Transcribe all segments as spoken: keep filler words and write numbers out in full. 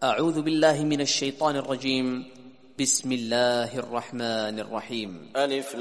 أعوذ بالله من الشيطان الرجيم. بسم الله الرحمن الرحيم. ألف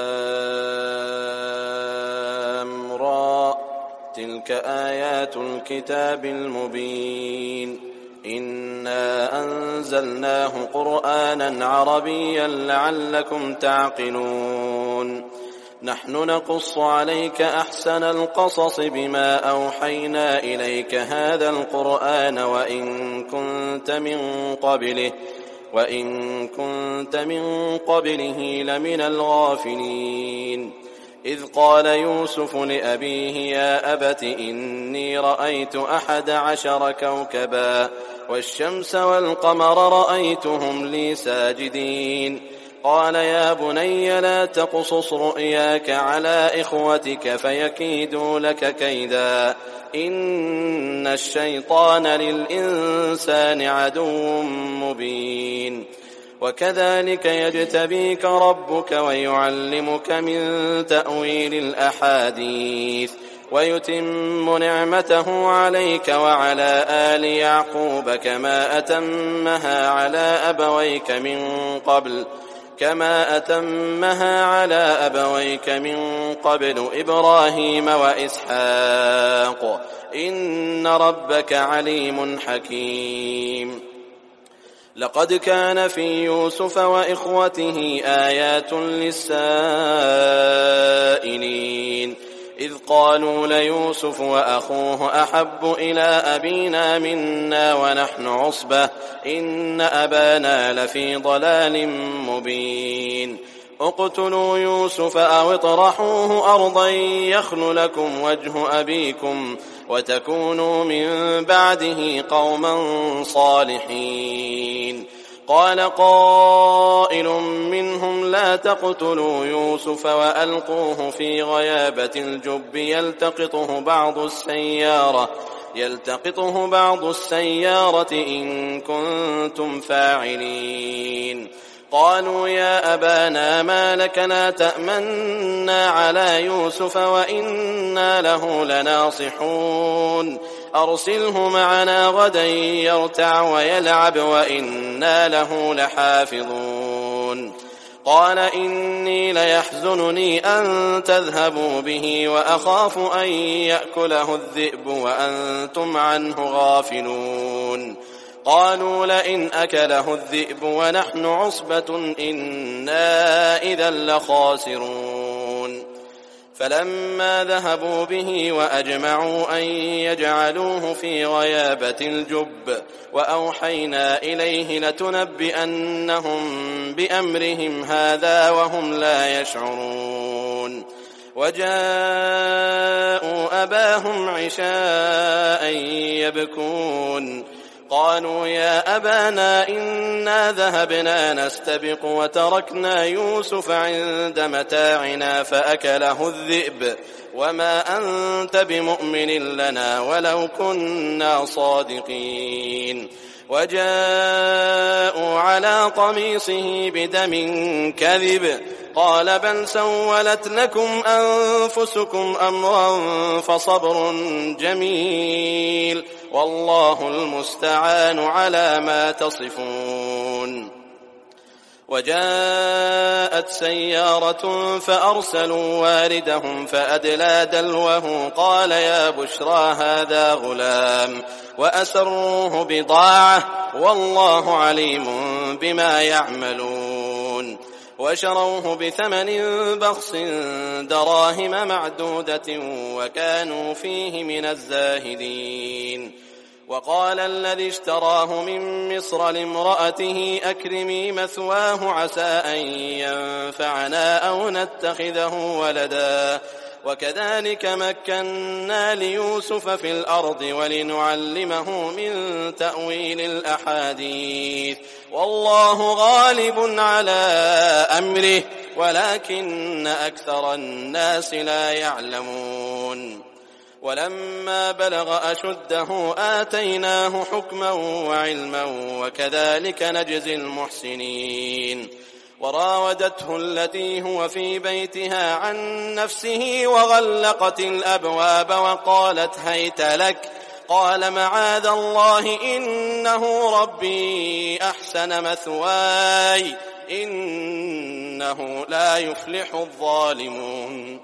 لام را تلك آيات الكتاب المبين إنا أنزلناه قرآنا عربيا لعلكم تعقلون نحن نقص عليك أحسن القصص بما أوحينا إليك هذا القرآن وإن كنت من قبله وإن كنت من قبله لمن الغافلين إذ قال يوسف لأبيه يا أبت إني رأيت أحد عشر كوكبا والشمس والقمر رأيتهم لي ساجدين قال يا بني لا تقصص رؤياك على إخوتك فيكيدوا لك كيدا إن الشيطان للإنسان عدو مبين وكذلك يجتبيك ربك ويعلمك من تأويل الأحاديث ويتم نعمته عليك وعلى آل يعقوب كما أتمها على أبويك من قبل كما أتمها على أبويك من قبل إبراهيم وإسحاق إن ربك عليم حكيم لقد كان في يوسف وإخوته آيات للسائلين إذ قالوا ليوسف وأخوه أحب إلى أبينا منا ونحن عصبة إن أبانا لفي ضلال مبين اقتلوا يوسف أو اطرحوه أرضا يخل لكم وجه أبيكم وتكونوا من بعده قوما صالحين قال قائل منهم لا تقتلوا يوسف وألقوه في غيابة الجب يلتقطه بعض السيارة يلتقطه بعض السيارة إن كنتم فاعلين قالوا يا أبانا ما لك لا تأمنا على يوسف وإنا له لناصحون أرسله معنا غدا يرتع ويلعب وإنا له لحافظون قال إني ليحزنني أن تذهبوا به وأخاف أن يأكله الذئب وأنتم عنه غافلون قالوا لئن أكله الذئب ونحن عصبة إنا إذا لخاسرون فلما ذهبوا به وأجمعوا أن يجعلوه في غيابة الجب وأوحينا إليه لتنبئنهم بأمرهم هذا وهم لا يشعرون وجاءوا أباهم عشاء يبكون قالوا يا أبانا إنا ذهبنا نستبق وتركنا يوسف عند متاعنا فأكله الذئب وما أنت بمؤمن لنا ولو كنا صادقين وجاءوا على قميصه بدم كذب قال بل سولت لكم أنفسكم أمرا فصبر جميل والله المستعان على ما تصفون وجاءت سيارة فأرسلوا واردهم فأدلى دلوه قال يا بشرى هذا غلام وأسروه بضاعة والله عليم بما يعملون وشروه بثمن بخس دراهم معدودة وكانوا فيه من الزاهدين وقال الذي اشتراه من مصر لامرأته أكرمي مثواه عسى أن ينفعنا أو نتخذه ولدا وكذلك مكنا ليوسف في الأرض ولنعلمه من تأويل الأحاديث والله غالب على أمره ولكن أكثر الناس لا يعلمون ولما بلغ أشده آتيناه حكما وعلما وكذلك نجزي المحسنين وراودته التي هو في بيتها عن نفسه وغلقت الأبواب وقالت هيت لك قال معاذ الله إنه ربي أحسن مثواي إنه لا يفلح الظالمون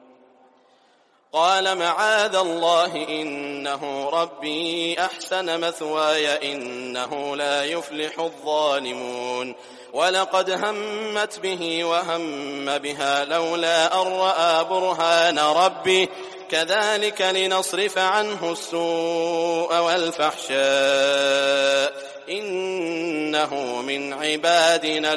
قال معاذ الله إنه ربي أحسن مثواي إنه لا يفلح الظالمون ولقد همت به وهم بها لولا أن رأى برهان ربه كذلك لنصرف عنه السوء والفحشاء إنه من عبادنا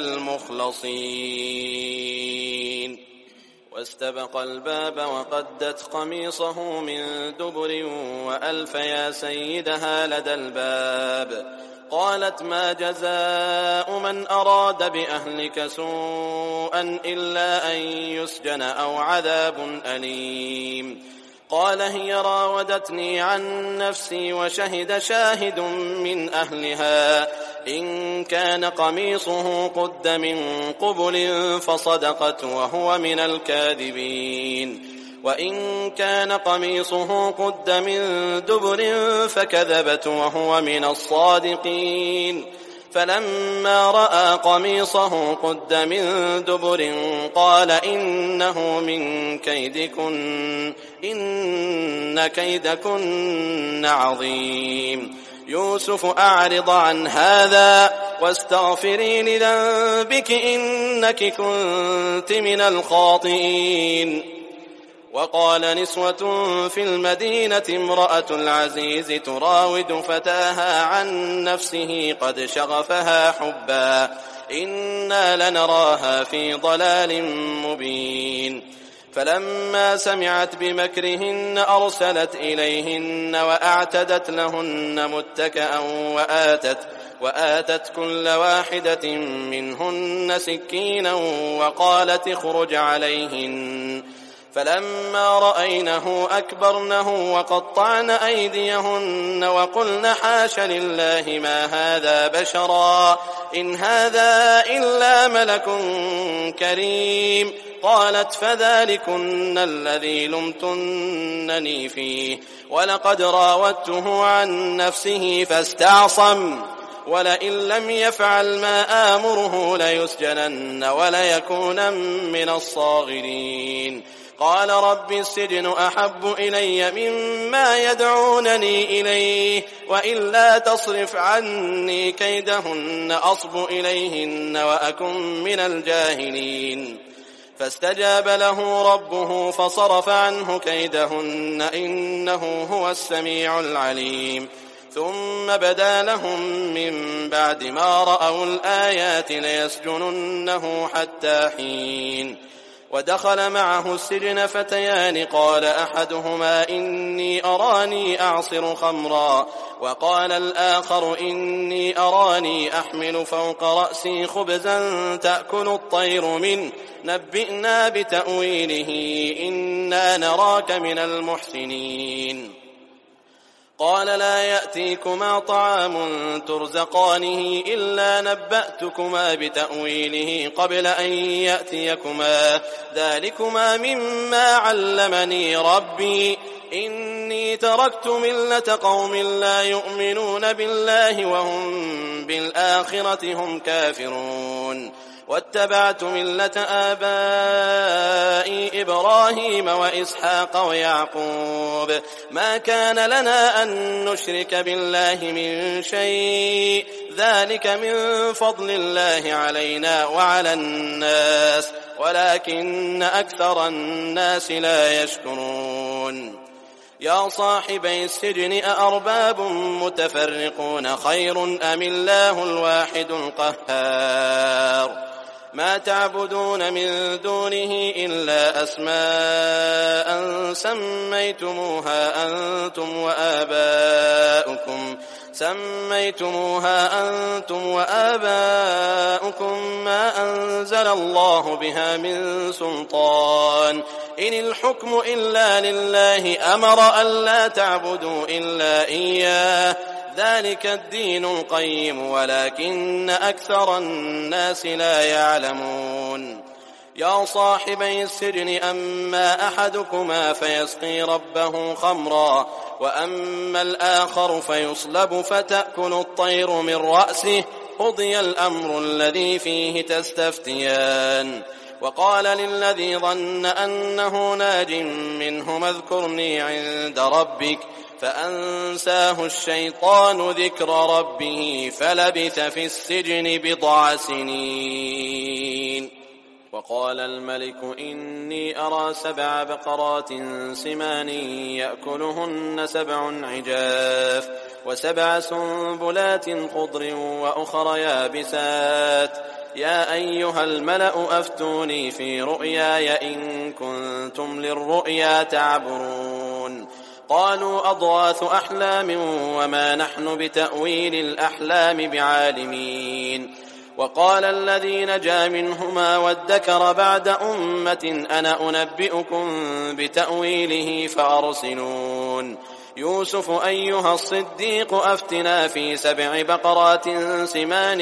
المخلصين واستبق الباب وقدت قميصه من دبر وألف يا سيدها لدى الباب قالت ما جزاء من أراد بأهلك سوءا إلا أن يسجن أو عذاب أليم قال هي راودتني عن نفسي وشهد شاهد من أهلها إن كان قميصه قد من قبل فصدقت وهو من الكاذبين وإن كان قميصه قد من دبر فكذبت وهو من الصادقين فلما رأى قميصه قد من دبر قال إنه من كيدكن إن كيدكن عظيم يوسف أعرض عن هذا واستغفري لذنبك إنك كنت من الخاطئين وقال نسوة في المدينة امرأة العزيز تراود فتاها عن نفسه قد شغفها حبا إنا لنراها في ضلال مبين فلما سمعت بمكرهن أرسلت إليهن وأعتدت لهن متكئا وآتت, وآتت كل واحدة منهن سكينا وقالت اخرج عليهن فلما رأينه أكبرنه وقطعن أيديهن وقلن حاش لله ما هذا بشرا إن هذا إلا ملك كريم قالت فذلكن الذي لمتنني فيه ولقد راودته عن نفسه فاستعصم ولئن لم يفعل ما آمره ليسجنن وليكونن من الصاغرين قال رب السجن أحب إلي مما يدعونني إليه وإلا تصرف عني كيدهن أصب إليهن وأكن من الجاهلين فاستجاب له ربه فصرف عنه كيدهن إنه هو السميع العليم ثم بدا لهم من بعد ما رأوا الآيات ليسجننه حتى حين ودخل معه السجن فتيان قال أحدهما إني أراني أعصر خمرا وقال الآخر إني أراني أحمل فوق رأسي خبزا تأكل الطير منه نبئنا بتأويله إنا نراك من المحسنين قال لا يأتيكما طعام ترزقانه إلا نبأتكما بتأويله قبل أن يأتيكما ذلكما مما علمني ربي إني تركت ملة قوم لا يؤمنون بالله وهم بالآخرة هم كافرون واتبعت ملة آبائي إبراهيم وإسحاق ويعقوب ما كان لنا أن نشرك بالله من شيء ذلك من فضل الله علينا وعلى الناس ولكن أكثر الناس لا يشكرون يا صاحبي السجن أأرباب متفرقون خير أم الله الواحد القهار ما تعبدون من دونه إلا أسماء سميتموها أنتم وآباؤكم سميتموها أنتم وآباؤكم ما أنزل الله بها من سلطان إن الحكم إلا لله أمر ألا تعبدوا إلا إياه ذلك الدين القيم ولكن أكثر الناس لا يعلمون يا صاحبي السجن أما أحدكما فيسقي ربه خمرا وأما الآخر فيصلب فتأكل الطير من رأسه قضي الأمر الذي فيه تستفتيان. وقال للذي ظن أنه ناج منهما اذكرني عند ربك فأنساه الشيطان ذكر ربه فلبث في السجن بضع سنين. وقال الملك إني أرى سبع بقرات سمان يأكلهن سبع عجاف وسبع سنبلات خضر وأخر يابسات يا أيها الملأ أفتوني في رؤياي إن كنتم للرؤيا تعبرون. قالوا أضغاث أحلام وما نحن بتأويل الأحلام بعالمين. وقال الذي نجا منهما وادكر بعد أمة أنا أنبئكم بتأويله فأرسلون. يوسف أيها الصديق أفتنا في سبع بقرات سمان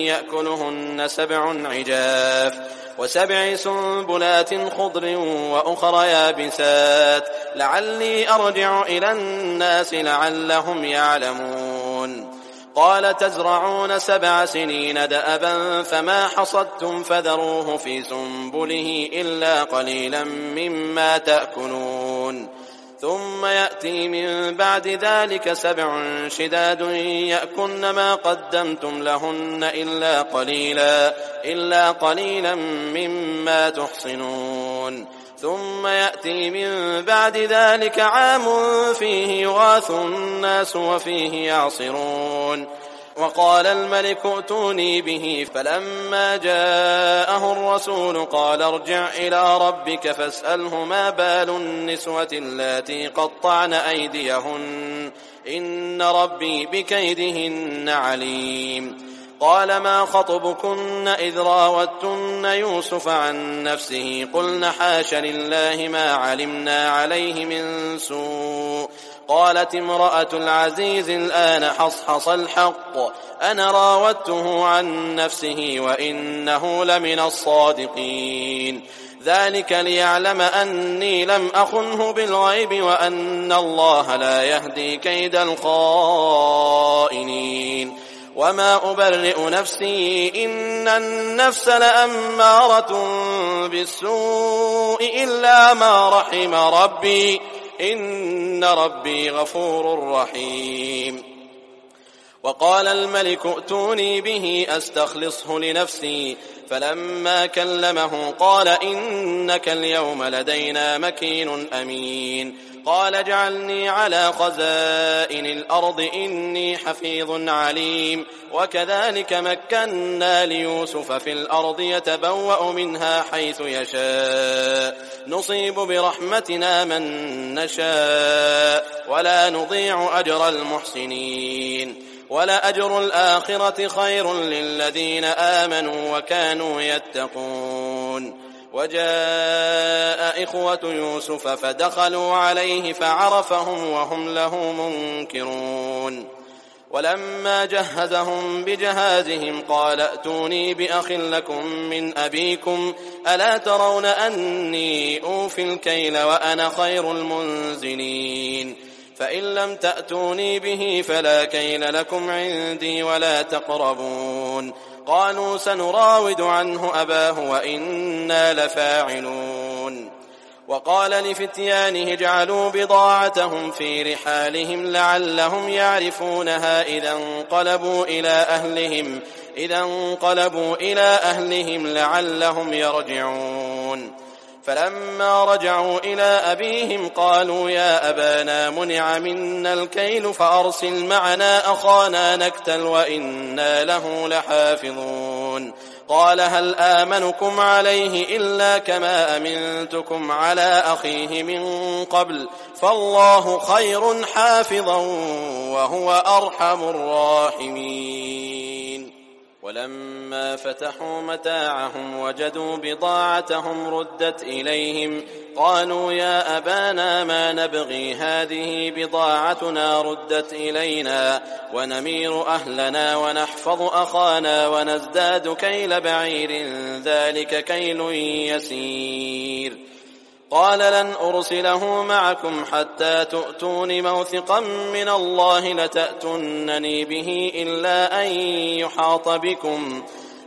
يأكلهن سبع عجاف وسبع سنبلات خضر وأخر يابسات لعلي أرجع إلى الناس لعلهم يعلمون. قال تزرعون سبع سنين دأبا فما حصدتم فذروه في سنبله إلا قليلا مما تأكلون. ثم يأتي من بعد ذلك سبع شداد يأكلن ما قدمتم لهن إلا قليلا, إلا قليلا مما تحصنون. ثم يأتي من بعد ذلك عام فيه يغاث الناس وفيه يعصرون. وقال الملك ائتوني به فلما جاءه الرسول قال ارجع إلى ربك فاسأله ما بال النسوة اللاتي قطعن أيديهن إن ربي بكيدهن عليم. قال ما خطبكن إذ راوتن يوسف عن نفسه قلن حاش لله ما علمنا عليه من سوء. قالت امرأة العزيز الآن حصحص الحق أنا راودته عن نفسه وإنه لمن الصادقين. ذلك ليعلم أني لم أخنه بالغيب وأن الله لا يهدي كيد الخائنين. وما أبرئ نفسي إن النفس لأمارة بالسوء إلا ما رحم ربي إن ربي غفور رحيم. وقال الملك ائتوني به أستخلصه لنفسي فلما كلمه قال إنك اليوم لدينا مكين أمين. قال اجعلني على خزائن الأرض إني حفيظ عليم. وكذلك مكنا ليوسف في الأرض يتبوأ منها حيث يشاء نصيب برحمتنا من نشاء ولا نضيع أجر المحسنين. ولأجر الآخرة خير للذين آمنوا وكانوا يتقون. وجاء إخوة يوسف فدخلوا عليه فعرفهم وهم له منكرون. ولما جهزهم بجهازهم قال ائتوني بأخ لكم من أبيكم ألا ترون أني أوفي الكيل وأنا خير المنزلين. فإن لم تأتوني به فلا كيل لكم عندي ولا تقربون. قالوا سنراود عنه أباه وإنا لفاعلون. وقال لفتيانه اجعلوا بضاعتهم في رحالهم لعلهم يعرفونها إذا انقلبوا إلى أهلهم إذا انقلبوا إلى أهلهم لعلهم يرجعون. فلما رجعوا إلى أبيهم قالوا يا أبانا منع منا الكيل فأرسل معنا أخانا نكتل وإنا له لحافظون. قال هل آمنكم عليه إلا كما أمنتكم على أخيه من قبل فالله خير حافظا وهو أرحم الراحمين. ولما فتحوا متاعهم وجدوا بضاعتهم ردت إليهم قالوا يا أبانا ما نبغي هذه بضاعتنا ردت إلينا ونمير أهلنا ونحفظ أخانا ونزداد كيل بعير ذلك كيل يسير. قال لن أرسله معكم حتى تؤتون موثقا من الله لتأتونني به إلا أن يحاط بكم.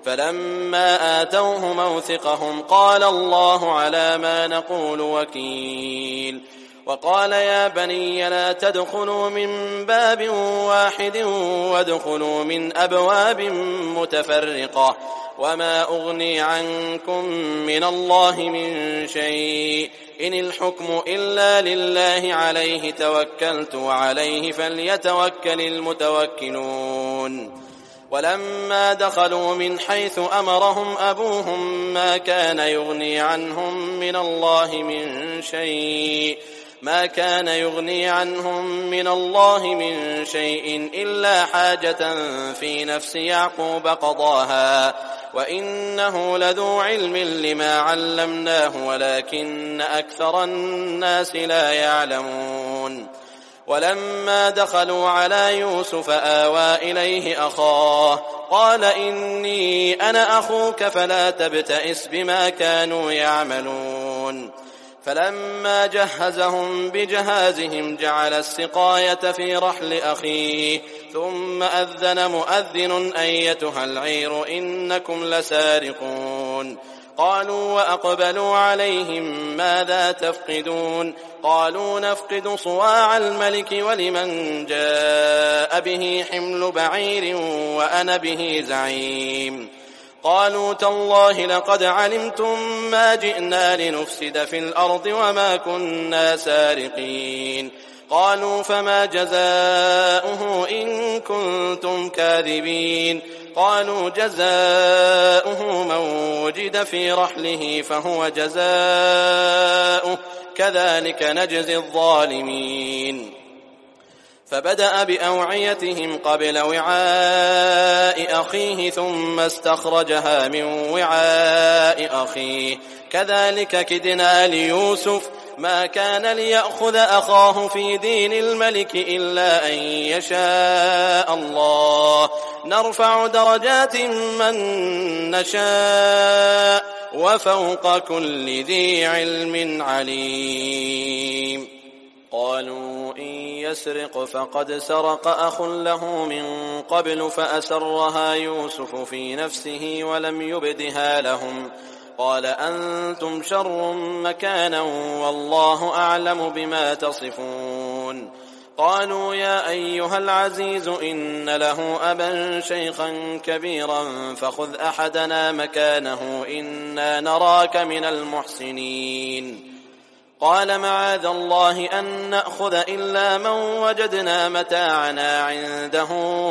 فلما آتوه موثقهم قال الله على ما نقول وكيل. وقال يا بني لا تدخلوا من باب واحد وادخلوا من أبواب متفرقة وما أغني عنكم من الله من شيء إن الحكم إلا لله عليه توكلت وعليه فليتوكل المتوكلون. ولما دخلوا من حيث أمرهم أبوهم ما كان يغني عنهم من الله من شيء ما كان يغني عنهم من الله من شيء إلا حاجة في نفس يعقوب قضاها وإنه لذو علم لما علمناه ولكن أكثر الناس لا يعلمون. ولما دخلوا على يوسف آوى إليه أخاه قال إني أنا أخوك فلا تبتئس بما كانوا يعملون. فلما جهزهم بجهازهم جعل السقاية في رحل أخيه ثم أذن مؤذن أيتها العير إنكم لسارقون. قالوا وأقبلوا عليهم ماذا تفقدون قالوا نفقد صواع الملك ولمن جاء به حمل بعير وأنا به زعيم. قالوا تالله لقد علمتم ما جئنا لنفسد في الأرض وما كنا سارقين. قالوا فما جزاؤه إن كنتم كاذبين. قالوا جزاؤه من وجد في رحله فهو جزاؤه كذلك نجزي الظالمين. فبدأ بأوعيتهم قبل وعاء أخيه ثم استخرجها من وعاء أخيه كذلك كدنا ليوسف ما كان ليأخذ أخاه في دين الملك إلا أن يشاء الله نرفع درجات من نشاء وفوق كل ذي علم عليم. قالوا إن يسرق فقد سرق أخ له من قبل فأسرها يوسف في نفسه ولم يبدها لهم قال أنتم شر مكانا والله أعلم بما تصفون. قالوا يا أيها العزيز إن له أبا شيخا كبيرا فخذ أحدنا مكانه إنا نراك من المحسنين. قال معاذ الله أن نأخذ إلا من وجدنا متاعنا عنده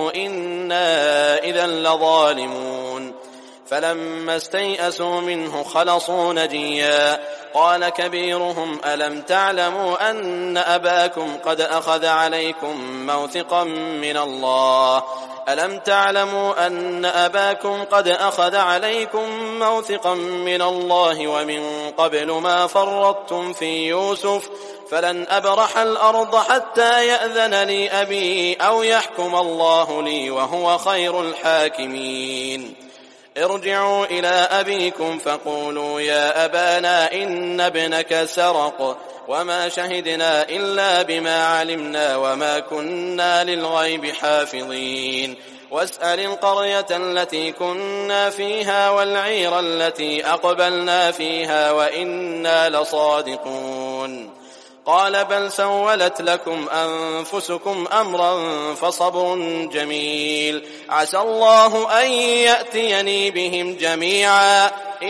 إنا إذا لظالمون. فلما استيئسوا منه خلصوا نجيا. قال كبيرهم ألم تعلموا أن أباكم قد أخذ عليكم موثقا من الله ألم تعلموا أن أباكم قد أخذ عليكم موثقا من الله ومن قبل ما فرطتم في يوسف فلن أبرح الأرض حتى يأذن لي أبي أو يحكم الله لي وهو خير الحاكمين. ارجعوا إلى أبيكم فقولوا يا أبانا إن ابنك سرق وما شهدنا إلا بما علمنا وما كنا للغيب حافظين. واسأل القرية التي كنا فيها والعير التي أقبلنا فيها وإنا لصادقون. قال بل سولت لكم أنفسكم أمرا فصبر جميل عسى الله أن يأتيني بهم جميعا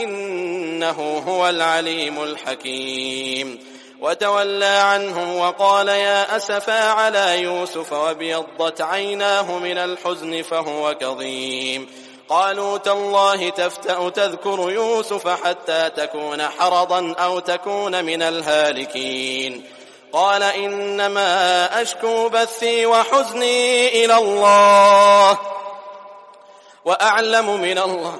إنه هو العليم الحكيم. وتولى عنهم وقال يا أسفا على يوسف وابيضت عيناه من الحزن فهو كظيم. قالوا تالله تفتأ تذكر يوسف حتى تكون حرضا أو تكون من الهالكين. قال إنما أشكو بثي وحزني إلى الله وأعلم من الله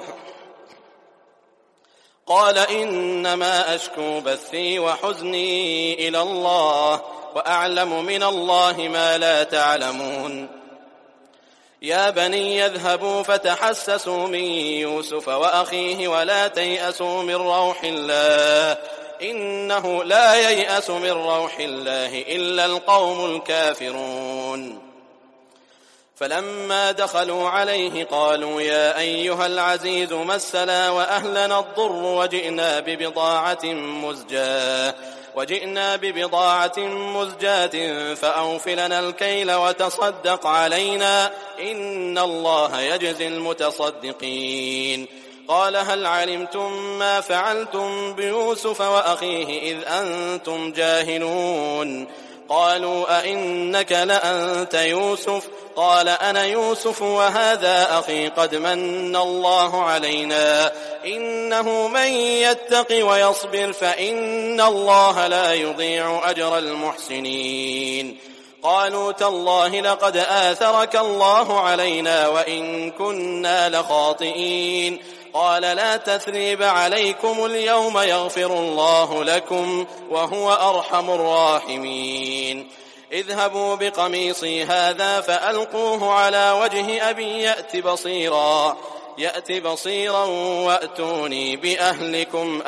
قال إنما أشكو بثي وحزني إلى الله وأعلم من الله ما لا تعلمون يا بني اذهبوا فتحسسوا من يوسف وأخيه ولا تيأسوا من روح الله إنه لا ييأس من روح الله إلا القوم الكافرون فلما دخلوا عليه قالوا يا أيها العزيز مسنا وأهلنا الضر وجئنا ببضاعة مزجاة وجئنا ببضاعة مزجاة فأوف لنا الكيل وتصدق علينا إن الله يجزي المتصدقين قال هل علمتم ما فعلتم بيوسف وأخيه إذ أنتم جاهلون قالوا أئنك لأنت يوسف قال أنا يوسف وهذا أخي قد من الله علينا إنه من يتق ويصبر فإن الله لا يضيع أجر المحسنين قالوا تالله لقد آثرك الله علينا وإن كنا لخاطئين قال لا تثريب عليكم اليوم يغفر الله لكم وهو أرحم الراحمين اذهبوا بقميصي هذا فألقوه على وجه أبي يأت بصيرا يأت بصيرا وأتوني بأهلكم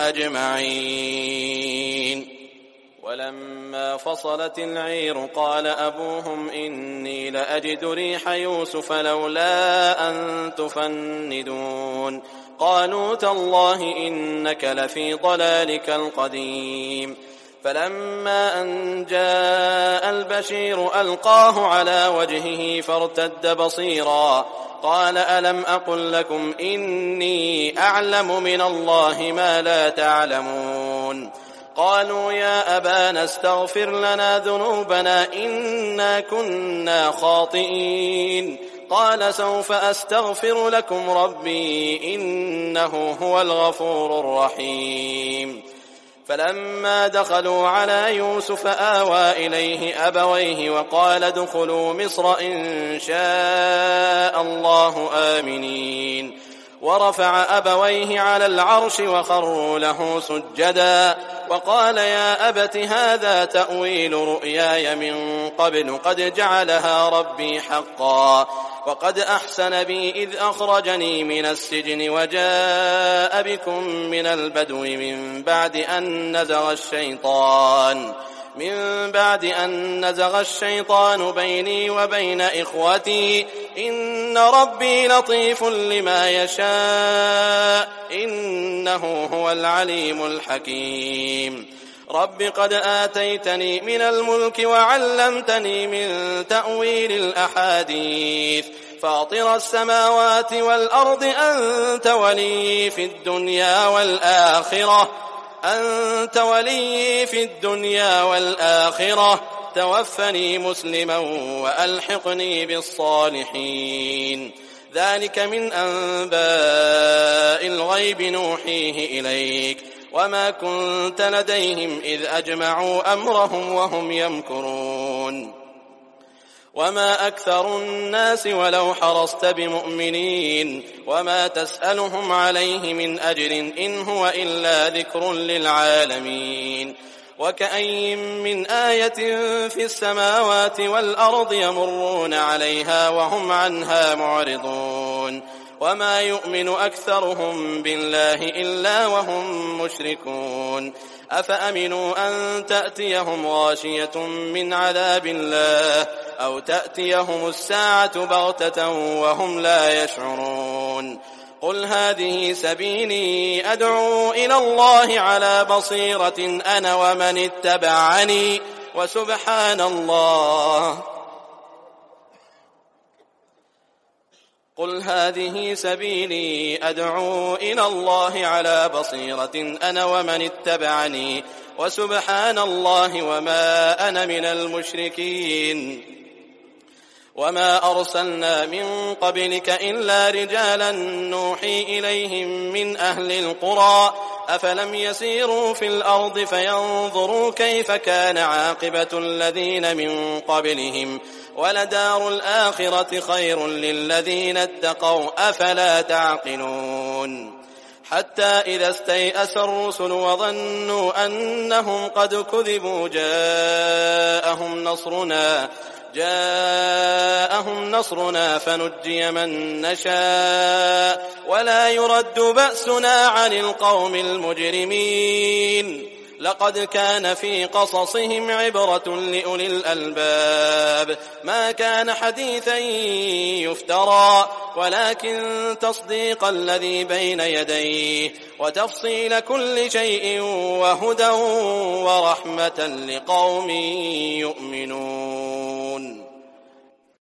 أجمعين ولما فصلت العير قال أبوهم إني لأجد ريح يوسف لولا أن تفندون قالوا تالله إنك لفي ضلالك القديم فلما أن جاء البشير ألقاه على وجهه فارتد بصيرا قال ألم أقل لكم إني أعلم من الله ما لا تعلمون قالوا يا أبانا استغفر لنا ذنوبنا إنا كنا خاطئين قال سوف أستغفر لكم ربي إنه هو الغفور الرحيم فلما دخلوا على يوسف آوى إليه أبويه وقال ادخلوا مصر إن شاء الله آمنين ورفع أبويه على العرش وخروا له سجدا وقال يا أبت هذا تأويل رؤياي من قبل قد جعلها ربي حقا وقد أحسن بي إذ أخرجني من السجن وجاء بكم من البدو من بعد أن نزغ الشيطان من بعد أن نزغ الشيطان بيني وبين إخوتي إن ربي لطيف لما يشاء إنه هو العليم الحكيم رب قد آتيتني من الملك وعلمتني من تأويل الأحاديث فاطر السماوات والأرض أنت ولي في الدنيا والآخرة أنت ولي في الدنيا والآخرة توفني مسلما وألحقني بالصالحين ذلك من أنباء الغيب نوحيه إليك وما كنت لديهم إذ أجمعوا أمرهم وهم يمكرون وما أكثر الناس ولو حرصت بمؤمنين وما تسألهم عليه من أجر إن هو إلا ذكر للعالمين وكأي من آية في السماوات والأرض يمرون عليها وهم عنها معرضون وما يؤمن أكثرهم بالله إلا وهم مشركون أفأمنوا أن تأتيهم غاشية من عذاب الله أو تأتيهم الساعة بغتة وهم لا يشعرون قل هذه سبيلي أدعو إلى الله على بصيرة أنا ومن اتبعني وسبحان الله قل هذه سبيلي أدعو إلى الله على بصيرة أنا ومن اتبعني وسبحان الله وما أنا من المشركين وما أرسلنا من قبلك إلا رجالا نوحي إليهم من أهل القرى أفلم يسيروا في الأرض فينظروا كيف كان عاقبة الذين من قبلهم ولدار الآخرة خير للذين اتقوا أفلا تعقلون حتى إذا استيأس الرسل وظنوا أنهم قد كذبوا جاءهم نصرنا جاءهم نصرنا فنجي من نشاء ولا يرد بأسنا عن القوم المجرمين لقد كان في قصصهم عبرة لأولي الألباب ما كان حديثا يفترى ولكن تصديق الذي بين يديه وتفصيل كل شيء وهدى ورحمة لقوم يؤمنون.